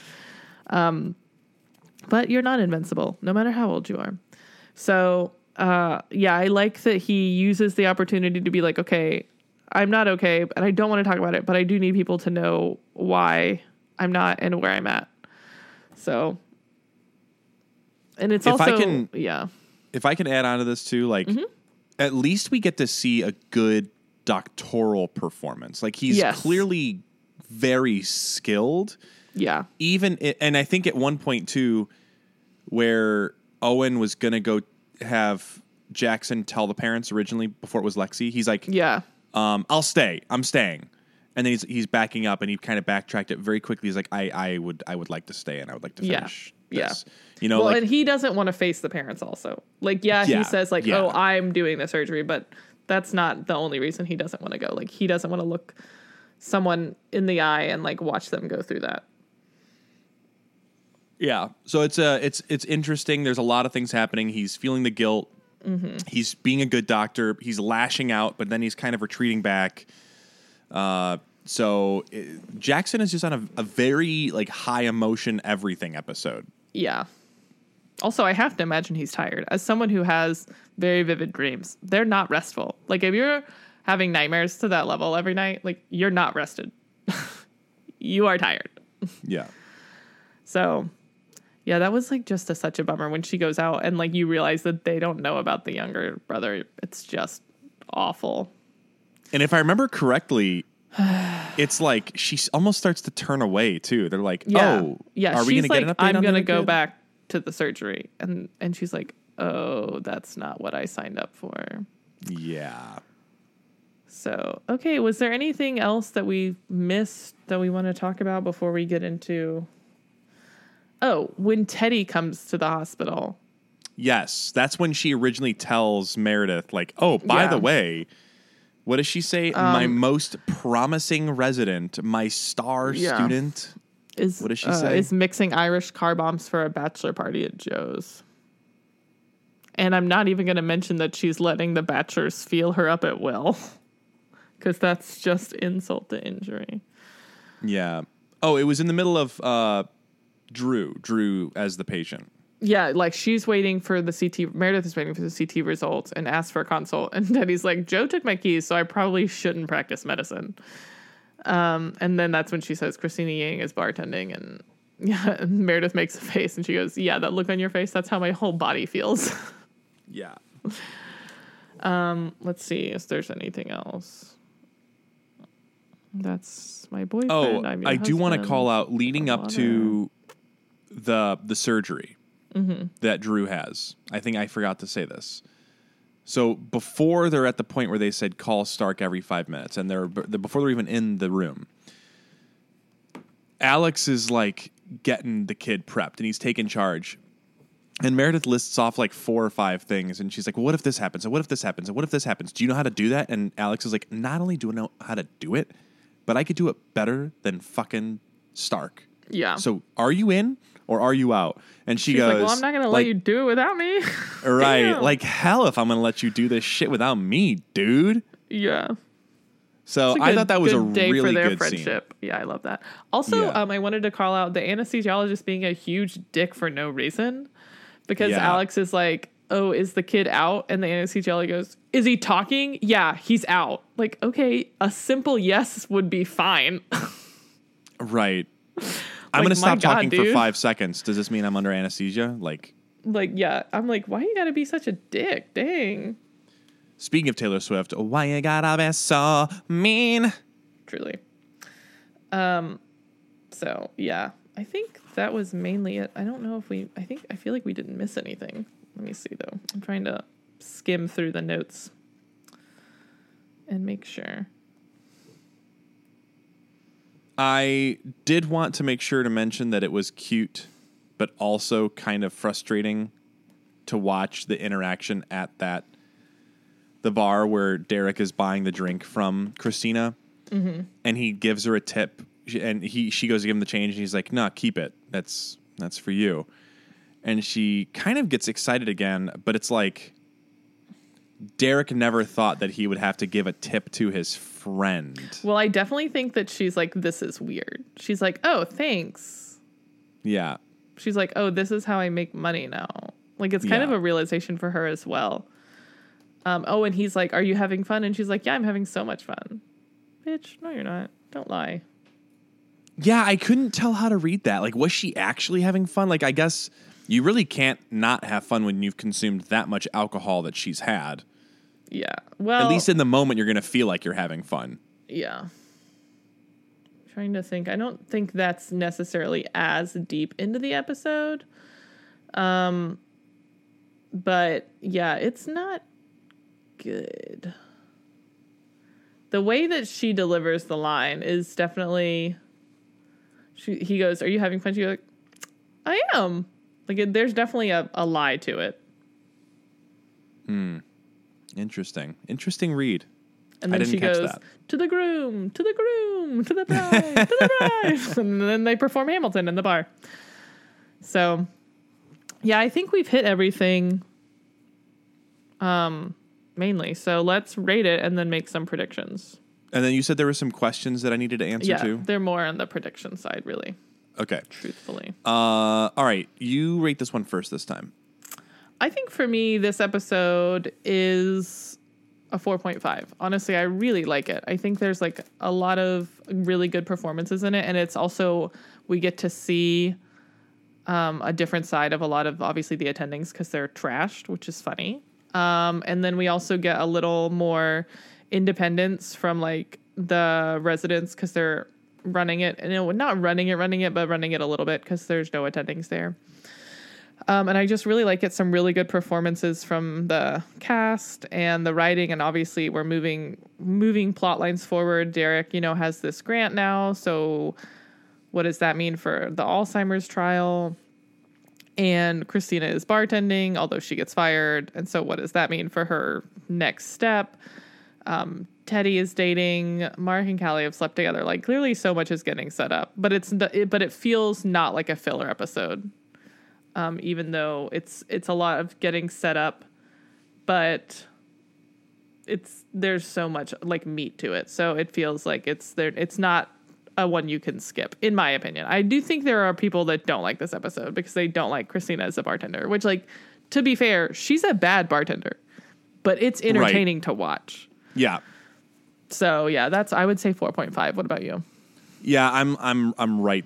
But you're not invincible, no matter how old you are. So, yeah, I like that he uses the opportunity to be like, okay, I'm not okay, and I don't want to talk about it, but I do need people to know why I'm not and where I'm at. So, and it's If I can add on to this too, like, at least we get to see a good doctoral performance. Like, he's clearly very skilled. Yeah. And I think at one point too, where Owen was going to go have Jackson tell the parents originally before it was Lexi. He's like, I'll stay. I'm staying. And then he's backing up and he kind of backtracked it very quickly. He's like, I would like to stay and I would like to finish this. You know, well, and he doesn't want to face the parents also. Like, he says like, oh, I'm doing the surgery, but that's not the only reason he doesn't want to go. Like, he doesn't want to look someone in the eye and like watch them go through that. Yeah. So it's interesting. There's a lot of things happening. He's feeling the guilt. Mm-hmm. He's being a good doctor. He's lashing out, but then he's kind of retreating back. Jackson is just on a very like high emotion everything episode. Yeah. Also, I have to imagine he's tired. As someone who has very vivid dreams, they're not restful. Like if you're having nightmares to that level every night, like you're not rested. You are tired. Yeah. So, yeah, that was like just such a bummer when she goes out and like you realize that they don't know about the younger brother. It's just awful. And if I remember correctly, it's like she almost starts to turn away too. They're like, are we going to get an update? I'm going to go back to the surgery. And she's like, oh, that's not what I signed up for. Yeah. So, okay. Was there anything else that we missed that we want to talk about before we get into... Oh, when Teddy comes to the hospital. Yes, that's when she originally tells Meredith, like, oh, by the way, what does she say? My most promising resident, my star student. What does she say? Is mixing Irish car bombs for a bachelor party at Joe's. And I'm not even going to mention that she's letting the bachelors feel her up at will. Because that's just insult to injury. Yeah. Oh, it was in the middle of... Drew as the patient. Yeah, like she's waiting for the CT. Meredith is waiting for the CT results and asks for a consult. And Teddy's like, Joe took my keys, so I probably shouldn't practice medicine. And then that's when she says Christina Yang is bartending. And Yeah, and Meredith makes a face and she goes, yeah, that look on your face, that's how my whole body feels. Yeah. Let's see if there's anything else. That's my boyfriend. Oh, I'm your I do want to husband. call out leading up to the surgery that Drew has. I think I forgot to say this. So before they're at the point where they said call Stark every 5 minutes, and before they're even in the room, Alex is like getting the kid prepped and he's taking charge. And Meredith lists off like 4 or 5 things, and she's like, well, what if this happens? And what if this happens? And what if this happens? Do you know how to do that? And Alex is like, not only do I know how to do it, but I could do it better than fucking Stark. Yeah. So are you in or are you out? And she's goes, like, well, I'm not going to let you do it without me. Right. Damn. Like hell if I'm going to let you do this shit without me, dude. Yeah. So I thought that was a day really for their good friendship. Scene. Yeah, I love that. Also, Yeah. I wanted to call out the anesthesiologist being a huge dick for no reason. Because Yeah. Alex is like, oh, is the kid out? And the anesthesiologist goes, is he talking? Yeah, he's out. Like, okay, a simple yes would be fine. Right. I'm going to stop talking for 5 seconds. Does this mean I'm under anesthesia? Like, yeah. I'm like, why you gotta be such a dick? Dang. speaking of Taylor Swift, why you gotta be so mean? Truly. So, yeah. I think that was mainly it. I don't know if I feel like we didn't miss anything. Let me see, though. I'm trying to skim through the notes and make sure. I did want to make sure to mention that it was cute, but also kind of frustrating to watch the interaction at the bar where Derek is buying the drink from Christina, and he gives her a tip, and she goes to give him the change, and he's like, "No, keep it. That's for you." And she kind of gets excited again, but it's like Derek never thought that he would have to give a tip to his friend. Well, I definitely think that she's like, this is weird. She's like, oh, thanks. Yeah. She's like, oh, this is how I make money now. Like, it's kind of a realization for her as well. And he's like, are you having fun? And she's like, yeah, I'm having so much fun. Bitch, no, you're not. Don't lie. Yeah, I couldn't tell how to read that. Like, was she actually having fun? Like, I guess you really can't not have fun when you've consumed that much alcohol that she's had. Yeah. Well, at least in the moment, you're going to feel like you're having fun. Yeah. Trying to think. I don't think that's necessarily as deep into the episode. But yeah, it's not good. The way that she delivers the line is definitely. He goes, "Are you having fun?" She goes, "I am." Like, there's definitely a lie to it. Interesting read. And then she goes, to the groom, to the groom, to the bride, to the bride. And then they perform Hamilton in the bar. So, yeah, I think we've hit everything mainly. So let's rate it and then make some predictions. And then you said there were some questions that I needed to answer too? Yeah, they're more on the prediction side, really. Okay. Truthfully. All right. You rate this one first this time. I think for me, this episode is a 4.5. Honestly, I really like it. I think there's like a lot of really good performances in it. And it's also, we get to see a different side of a lot of, obviously, the attendings because they're trashed, which is funny. And then we also get a little more independence from like the residents because they're running it, and not running it, but running it a little bit because there's no attendings there. And I just really like it. Some really good performances from the cast and the writing. And obviously we're moving plot lines forward. Derek, has this grant now. So what does that mean for the Alzheimer's trial? And Christina is bartending, although she gets fired. And so what does that mean for her next step? Teddy is dating. Mark and Callie have slept together. Like, clearly so much is getting set up, but it feels not like a filler episode. Even though it's a lot of getting set up, but there's so much like meat to it. So it feels like it's not a one you can skip, in my opinion. I do think there are people that don't like this episode because they don't like Christina as a bartender, which, like, to be fair, she's a bad bartender, but it's entertaining to watch. Yeah. So yeah, I would say 4.5. What about you? Yeah, I'm right there.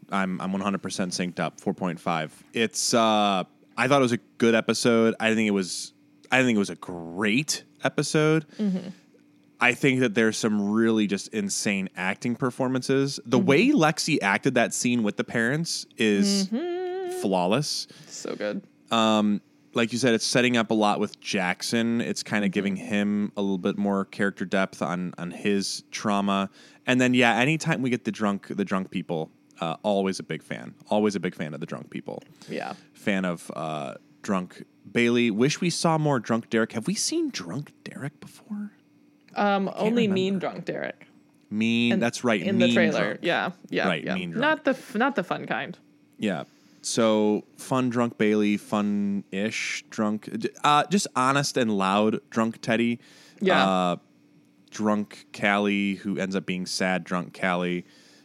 I'm 100% synced up. 4.5. It's I thought it was a good episode. I think it was a great episode. Mm-hmm. I think that there's some really just insane acting performances. The way Lexi acted that scene with the parents is flawless. So good. Like you said, it's setting up a lot with Jackson. It's kind of giving him a little bit more character depth on his trauma. And then, yeah, anytime we get the drunk people, always a big fan. Always a big fan of the drunk people. Yeah. Fan of drunk Bailey. Wish we saw more drunk Derek. Have we seen drunk Derek before? Only mean drunk Derek. Mean. That's right. In mean the trailer. Drunk. Yeah. Yeah. Right. Yeah. Mean drunk. Not the fun kind. Yeah. So fun drunk Bailey, fun-ish drunk, just honest and loud drunk Teddy. Yeah. Drunk Callie, who ends up being sad drunk Callie.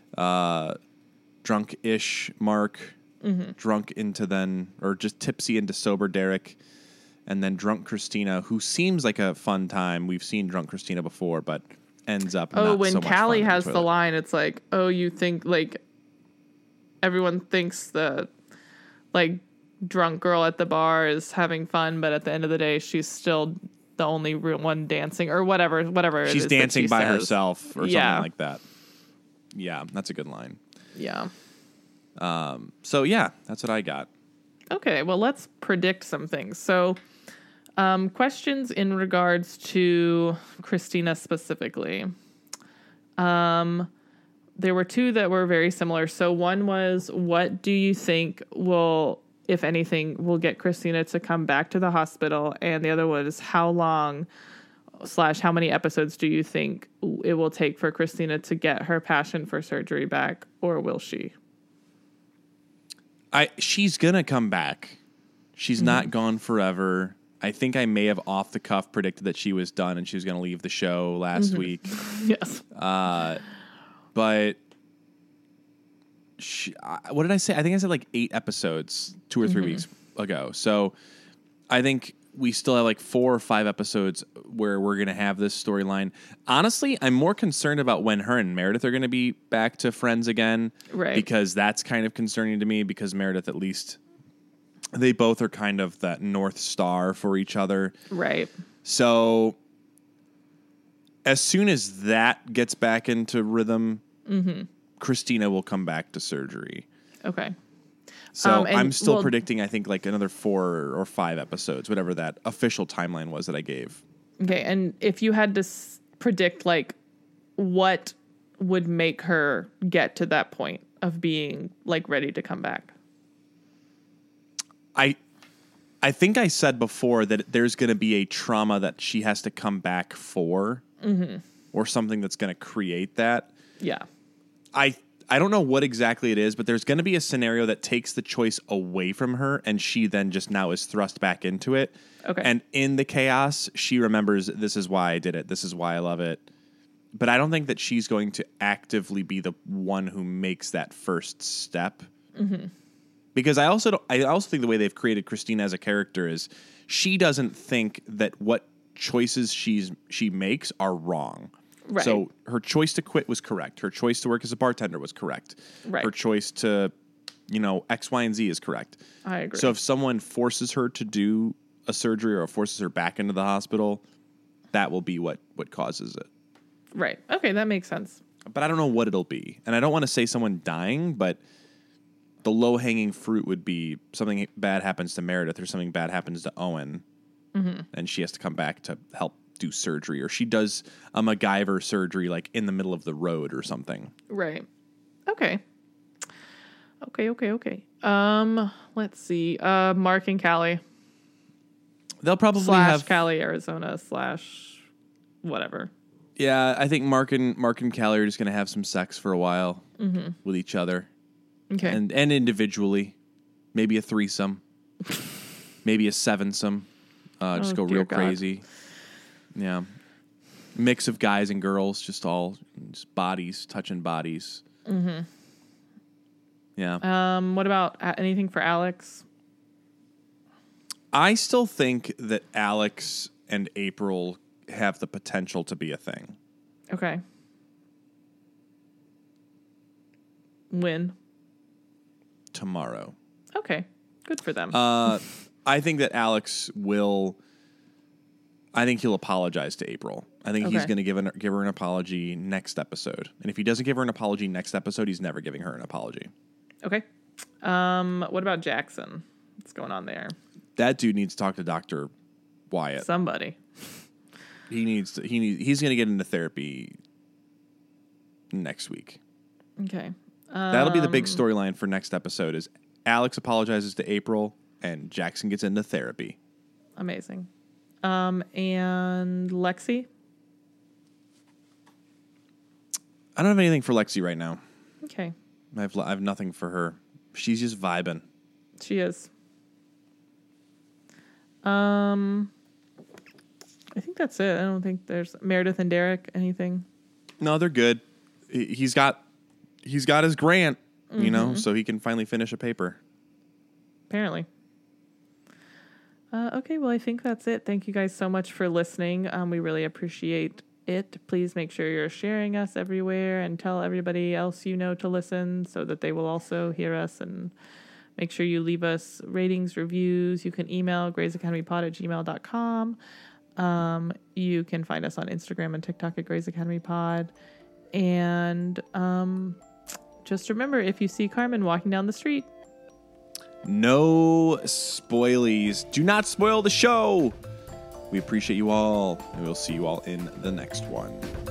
Drunk-ish Mark. Drunk into then, or just tipsy into sober Derek. And then drunk Christina, who seems like a fun time. We've seen drunk Christina before, but ends up not when so much Callie fun has in the toilet. line, it's like, oh, you think like everyone thinks the like drunk girl at the bar is having fun, but at the end of the day, she's still the only one dancing or whatever. She's dancing by herself or Yeah. something like that. Yeah, that's a good line. Yeah. So yeah, that's what I got. Okay, well, let's predict some things. So, questions in regards to Christina specifically. There were two that were very similar. So one was, what do you think will, if anything, will get Christina to come back to the hospital? And the other was, how long / how many episodes do you think it will take for Christina to get her passion for surgery back, or will she? She's gonna come back. She's not gone forever. I think I may have off the cuff predicted that she was done and she was gonna leave the show last week. Yes. But what did I say? I think I said like 8 episodes 2 or 3 weeks ago. So I think we still have like 4 or 5 episodes where we're going to have this storyline. Honestly, I'm more concerned about when her and Meredith are going to be back to friends again. Right. Because that's kind of concerning to me because Meredith, at least, they both are kind of that North Star for each other. Right. So as soon as that gets back into rhythm, Christina will come back to surgery. Okay. So I'm still predicting, I think, like another 4 or 5 episodes, whatever that official timeline was that I gave. Okay, and if you had to predict, like, what would make her get to that point of being, like, ready to come back? I think I said before that there's going to be a trauma that she has to come back for, or something that's going to create that. Yeah. I don't know what exactly it is, but there's going to be a scenario that takes the choice away from her, and she then just now is thrust back into it. Okay. And in the chaos, she remembers, this is why I did it. This is why I love it. But I don't think that she's going to actively be the one who makes that first step. Because I also think the way they've created Christina as a character is she doesn't think that what choices she makes are wrong. Right. So her choice to quit was correct. Her choice to work as a bartender was correct. Right. Her choice to, X, Y, and Z is correct. I agree. So if someone forces her to do a surgery or forces her back into the hospital, that will be what causes it. Right. Okay, that makes sense. But I don't know what it'll be. And I don't want to say someone dying, but the low-hanging fruit would be something bad happens to Meredith or something bad happens to Owen, and she has to come back to help do surgery, or she does a MacGyver surgery like in the middle of the road or something. Right. Okay. Let's see. Mark and Callie. They'll probably / have Callie, Arizona / whatever. Yeah, I think Mark and Callie are just going to have some sex for a while with each other. Okay. And individually. Maybe a threesome. Maybe a sevensome. Just go dear real God. crazy. Yeah. Mix of guys and girls, just bodies, touching bodies. Yeah. What about anything for Alex? I still think that Alex and April have the potential to be a thing. Okay. When? tomorrow. Okay. Good for them. I think that Alex will. I think he'll apologize to April. I think he's going to give her an apology next episode. And if he doesn't give her an apology next episode, he's never giving her an apology. Okay. What about Jackson? What's going on there? That dude needs to talk to Dr. Wyatt. Somebody. He's going to get into therapy next week. Okay. That'll be the big storyline for next episode is Alex apologizes to April and Jackson gets into therapy. Amazing. And Lexi? I don't have anything for Lexi right now. Okay. I have nothing for her. She's just vibing. She is. I think that's it. I don't think there's Meredith and Derek. Anything? No, they're good. He's got his grant, so he can finally finish a paper. Apparently. Okay, well, I think that's it. Thank you guys so much for listening. We really appreciate it. Please make sure you're sharing us everywhere and tell everybody else you know to listen so that they will also hear us, and make sure you leave us ratings, reviews. You can email graysacademypod@gmail.com. You can find us on Instagram and TikTok at Grays Academy Pod. And just remember, if you see Carmen walking down the street, no spoilies. Do not spoil the show. We appreciate you all, and we'll see you all in the next one.